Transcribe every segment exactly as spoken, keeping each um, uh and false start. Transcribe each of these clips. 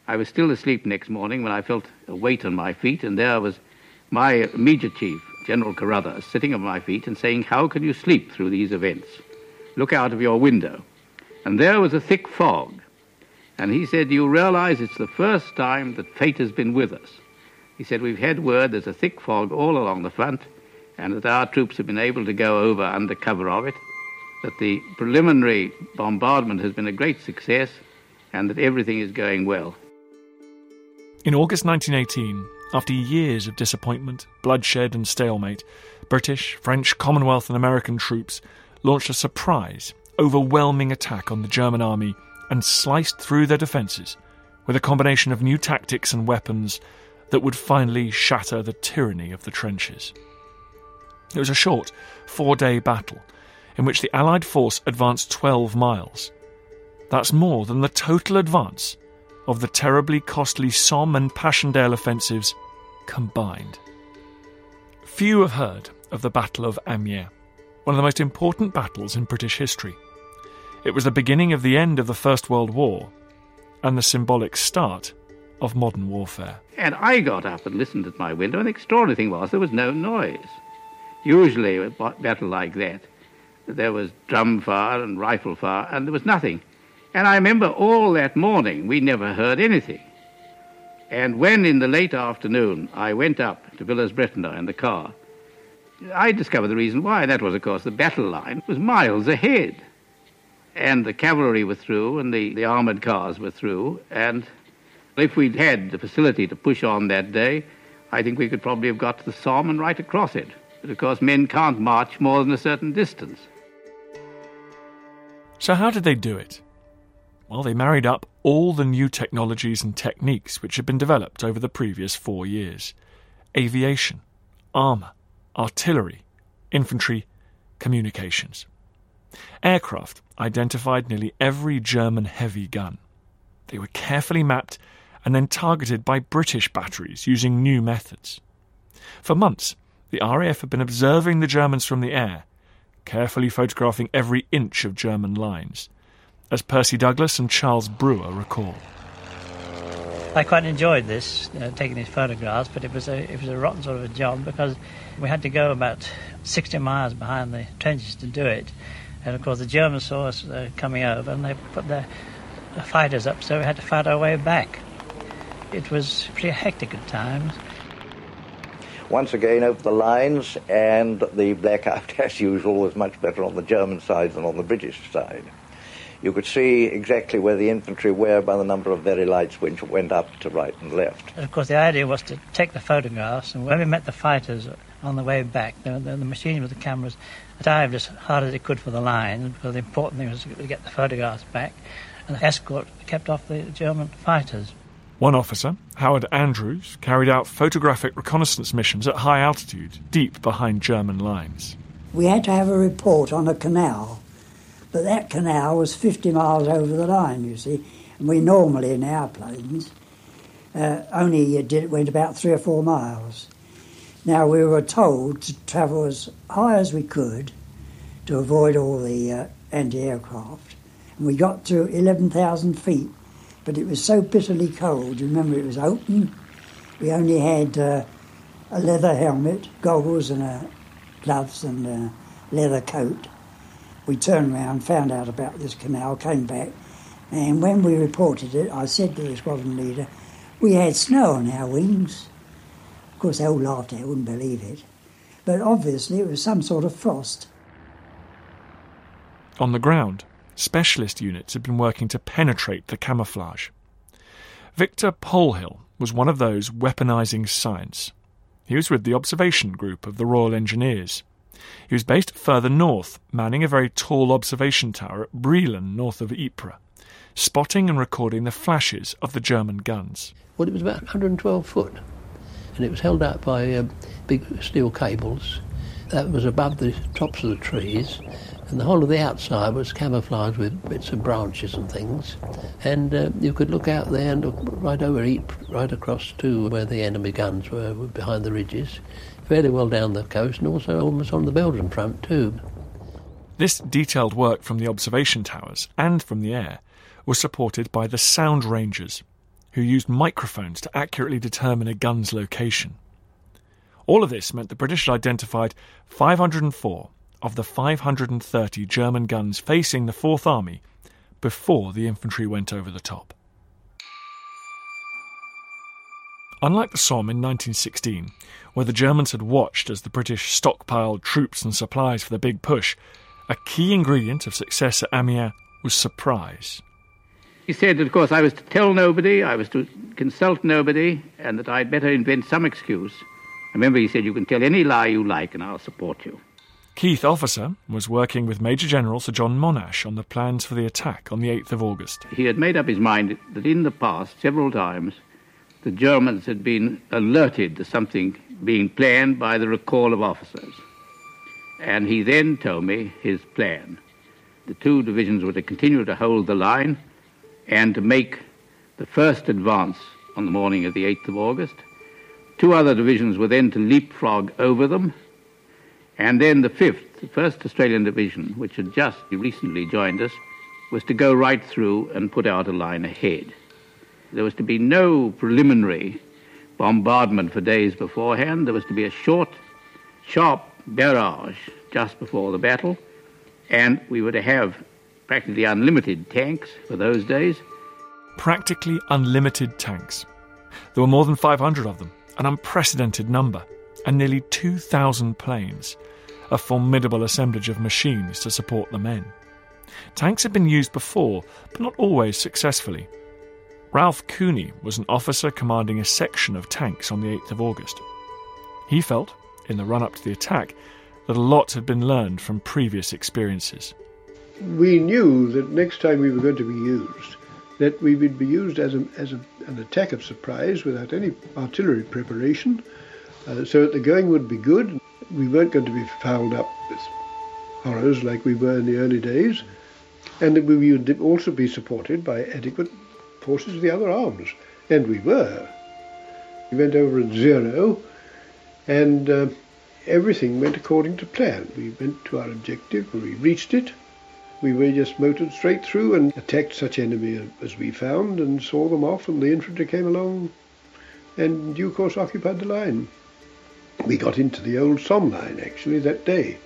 I was still asleep next morning when I felt a weight on my feet, and there was my immediate chief, General Carruthers, sitting at my feet and saying, "How can you sleep through these events? Look out of your window." And there was a thick fog. And he said, "You realize it's the first time that fate has been with us." He said, "We've had word there's a thick fog all along the front, and that our troops have been able to go over under cover of it, that the preliminary bombardment has been a great success, and that everything is going well." In August nineteen eighteen, after years of disappointment, bloodshed and stalemate, British, French, Commonwealth and American troops launched a surprise, overwhelming attack on the German army and sliced through their defences with a combination of new tactics and weapons that would finally shatter the tyranny of the trenches. It was a short, four-day battle in which the Allied force advanced twelve miles. That's more than the total advance of the terribly costly Somme and Passchendaele offensives combined. Few have heard of the Battle of Amiens, one of the most important battles in British history. It was the beginning of the end of the First World War and the symbolic start of modern warfare. And I got up and listened at my window, and the extraordinary thing was there was no noise. Usually a battle like that, there was drum fire and rifle fire, and there was nothing. And I remember all that morning we never heard anything. And when in the late afternoon I went up to Villers-Bretonneux in the car, I discovered the reason why, and that was, of course, the battle line was miles ahead. And the cavalry were through, and the, the armoured cars were through, and if we'd had the facility to push on that day, I think we could probably have got to the Somme and right across it. But of course men can't march more than a certain distance. So how did they do it? Well, they married up all the new technologies and techniques which had been developed over the previous four years. Aviation, armour, artillery, infantry, communications. Aircraft identified nearly every German heavy gun. They were carefully mapped and then targeted by British batteries using new methods. For months, the R A F had been observing the Germans from the air, carefully photographing every inch of German lines, as Percy Douglas and Charles Brewer recall. I quite enjoyed this, uh, taking these photographs, but it was a it was a rotten sort of a job because we had to go about sixty miles behind the trenches to do it. And of course the Germans saw us uh, coming over and they put their fighters up, so we had to fight our way back. It was pretty hectic at times. Once again over the lines, and the blackout, as usual, was much better on the German side than on the British side. You could see exactly where the infantry were by the number of very lights which went up to right and left. And of course the idea was to take the photographs, and when we met the fighters on the way back, the, the, the machine with the cameras dived as hard as it could for the line, because the important thing was to get the photographs back, and the escort kept off the German fighters. One officer, Howard Andrews, carried out photographic reconnaissance missions at high altitude, deep behind German lines. We had to have a report on a canal, but that canal was fifty miles over the line, you see, and we normally in our planes uh, only did went about three or four miles. Now we were told to travel as high as we could to avoid all the uh, anti-aircraft, and we got to eleven thousand feet. But it was so bitterly cold. You remember, it was open. We only had uh, a leather helmet, goggles and uh, gloves and a leather coat. We turned around, found out about this canal, came back, and when we reported it, I said to the squadron leader, we had snow on our wings. Of course, they all laughed at it, wouldn't believe it. But obviously it was some sort of frost. On the ground, specialist units had been working to penetrate the camouflage. Victor Polhill was one of those weaponising science. He was with the observation group of the Royal Engineers. He was based further north, manning a very tall observation tower at Brielen, north of Ypres, spotting and recording the flashes of the German guns. Well, it was about one hundred twelve foot, and it was held up by uh, big steel cables. That was above the tops of the trees, and the whole of the outside was camouflaged with bits of branches and things. And uh, you could look out there and look right over Ypres, right across to where the enemy guns were, were behind the ridges, fairly well down the coast, and also almost on the Belgian front too. This detailed work from the observation towers and from the air was supported by the Sound Rangers, who used microphones to accurately determine a gun's location. All of this meant the British had identified five hundred four of the five hundred thirty German guns facing the Fourth Army before the infantry went over the top. Unlike the Somme in nineteen sixteen, where the Germans had watched as the British stockpiled troops and supplies for the big push, a key ingredient of success at Amiens was surprise. He said that, of course, I was to tell nobody, I was to consult nobody, and that I'd better invent some excuse. I remember he said, you can tell any lie you like and I'll support you. Keith Officer was working with Major General Sir John Monash on the plans for the attack on the eighth of August. He had made up his mind that in the past, several times, the Germans had been alerted to something being planned by the recall of officers. And he then told me his plan. The two divisions were to continue to hold the line and to make the first advance on the morning of the eighth of August. Two other divisions were then to leapfrog over them. And then the fifth, the first Australian Division, which had just recently joined us, was to go right through and put out a line ahead. There was to be no preliminary bombardment for days beforehand. There was to be a short, sharp barrage just before the battle, and we were to have practically unlimited tanks for those days. Practically unlimited tanks. There were more than five hundred of them, an unprecedented number, and nearly two thousand planes, a formidable assemblage of machines to support the men. Tanks had been used before, but not always successfully. Ralph Cooney was an officer commanding a section of tanks on the eighth of August. He felt, in the run-up to the attack, that a lot had been learned from previous experiences. We knew that next time we were going to be used, that we would be used as, a, as a, an attack of surprise without any artillery preparation, uh, so that the going would be good. We weren't going to be fouled up with horrors like we were in the early days, and that we would also be supported by adequate forces of the other arms. And we were. We went over at zero, and uh, everything went according to plan. We went to our objective, we reached it. We were just motored straight through and attacked such enemy as we found and saw them off, and the infantry came along and in due course occupied the line. We got into the old Somme line actually that day.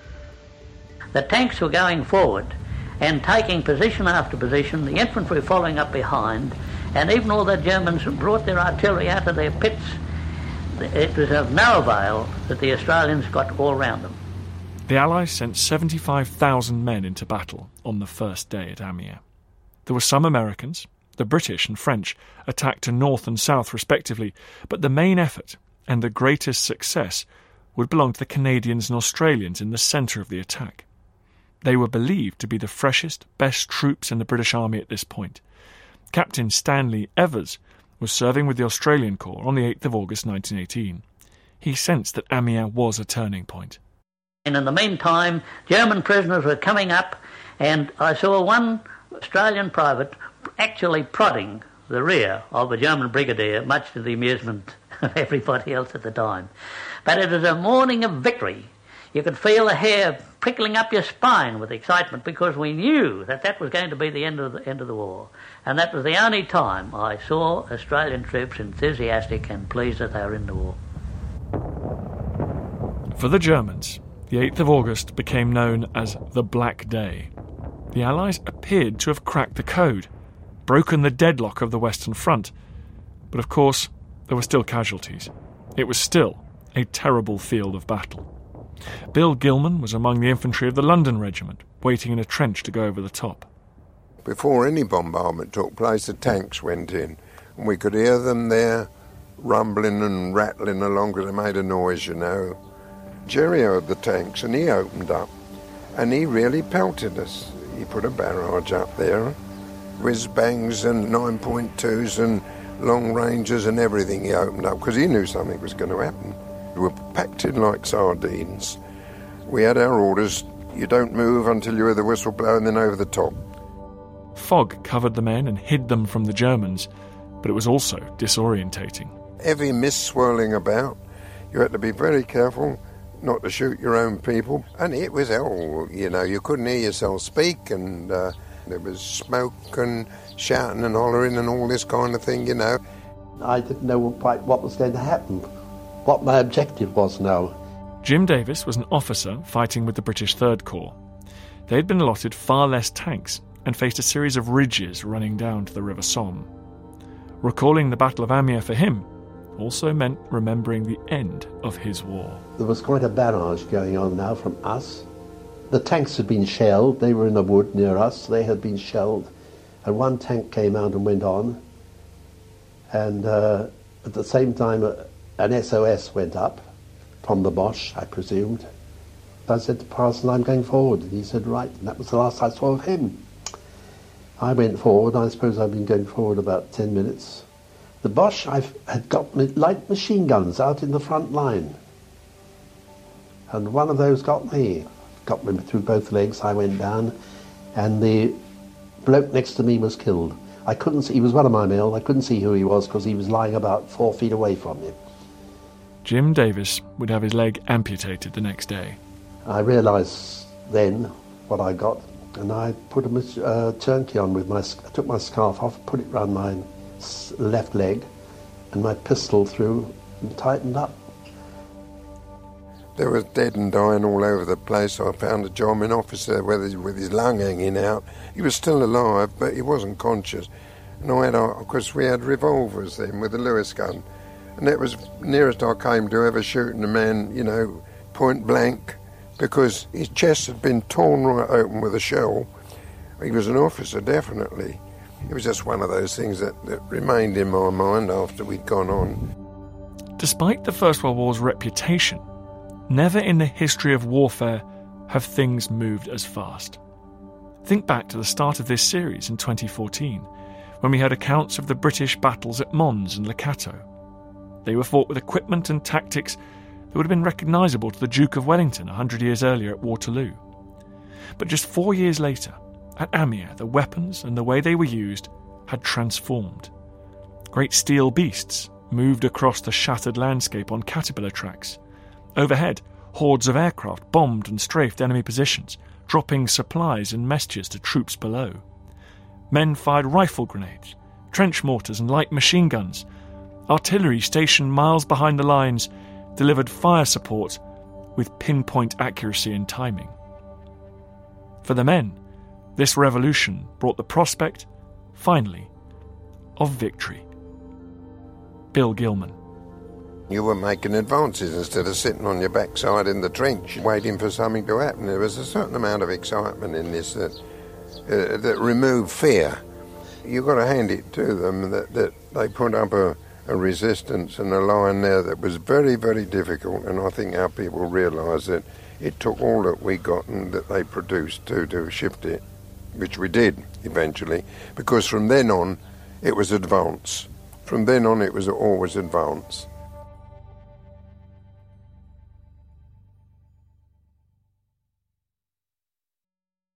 The tanks were going forward and taking position after position, the infantry following up behind, and even all the Germans brought their artillery out of their pits. It was of no avail that the Australians got all round them. The Allies sent seventy-five thousand men into battle on the first day at Amiens. There were some Americans, the British and French attacked to north and south respectively, but the main effort and the greatest success would belong to the Canadians and Australians in the centre of the attack. They were believed to be the freshest, best troops in the British Army at this point. Captain Stanley Evers was serving with the Australian Corps on the eighth of August nineteen eighteen. He sensed that Amiens was a turning point. And in the meantime, German prisoners were coming up, and I saw one Australian private actually prodding the rear of a German brigadier, much to the amusement of everybody else at the time. But it was a morning of victory. You could feel the hair prickling up your spine with excitement, because we knew that that was going to be the end of the end of the war. And that was the only time I saw Australian troops enthusiastic and pleased that they were in the war. For the Germans, the eighth of August became known as the Black Day. The Allies appeared to have cracked the code, broken the deadlock of the Western Front. But of course, there were still casualties. It was still a terrible field of battle. Bill Gilman was among the infantry of the London Regiment, waiting in a trench to go over the top. Before any bombardment took place, the tanks went in, and we could hear them there rumbling and rattling along because they made a noise, you know. Jerry heard the tanks, and he opened up, and he really pelted us. He put a barrage up there, whiz-bangs and nine point twos and long ranges and everything he opened up, because he knew something was going to happen. We were packed in like sardines. We had our orders, you don't move until you hear the whistle blow, and then over the top. Fog covered the men and hid them from the Germans, but it was also disorientating. Heavy mist swirling about. You had to be very careful not to shoot your own people. And it was hell, you know, you couldn't hear yourself speak, and uh, There was smoke and shouting and hollering and all this kind of thing, you know. I didn't know quite what was going to happen, what my objective was now. Jim Davis was an officer fighting with the British Third Corps. They had been allotted far less tanks and faced a series of ridges running down to the River Somme. Recalling the Battle of Amiens for him also meant remembering the end of his war. There was quite a barrage going on now from us. The tanks had been shelled. They were in a wood near us. They had been shelled. And one tank came out and went on. And uh, at the same time, uh, an S O S went up from the Boche, I presumed. I said to Parson, I'm going forward. And he said, right. And that was the last I saw of him. I went forward. I suppose I've been going forward about ten minutes. The Boche I've, had got light machine guns out in the front line. And one of those got me. Got me through both legs. I went down. And the bloke next to me was killed. I couldn't see, he was one of my men. I couldn't see who he was because he was lying about four feet away from me. Jim Davis would have his leg amputated the next day. I realised then what I got, and I put a uh, tourniquet on with my, I took my scarf off, put it round my left leg, and my pistol through and tightened up. There was dead and dying all over the place. I found a German officer with his, with his lung hanging out. He was still alive, but he wasn't conscious. And I had, of course, we had revolvers then with a Lewis gun. And that was nearest I came to ever shooting a man, you know, point blank, because his chest had been torn right open with a shell. He was an officer, definitely. It was just one of those things that, that remained in my mind after we'd gone on. Despite the First World War's reputation, never in the history of warfare have things moved as fast. Think back to the start of this series in twenty fourteen, when we heard accounts of the British battles at Mons and Le Cateau. They were fought with equipment and tactics that would have been recognisable to the Duke of Wellington a hundred years earlier at Waterloo. But just four years later, at Amiens, the weapons and the way they were used had transformed. Great steel beasts moved across the shattered landscape on caterpillar tracks. Overhead, hordes of aircraft bombed and strafed enemy positions, dropping supplies and messages to troops below. Men fired rifle grenades, trench mortars and light machine guns. Artillery stationed miles behind the lines delivered fire support with pinpoint accuracy and timing. For the men, this revolution brought the prospect, finally, of victory. Bill Gilman. You were making advances instead of sitting on your backside in the trench waiting for something to happen. There was a certain amount of excitement in this that, uh, that removed fear. You've got to hand it to them that, that they put up a, a resistance and a line there that was very, very difficult, and I think our people realise that it took all that we got and that they produced to, to shift it, which we did eventually, because from then on it was advance. From then on it was always advance.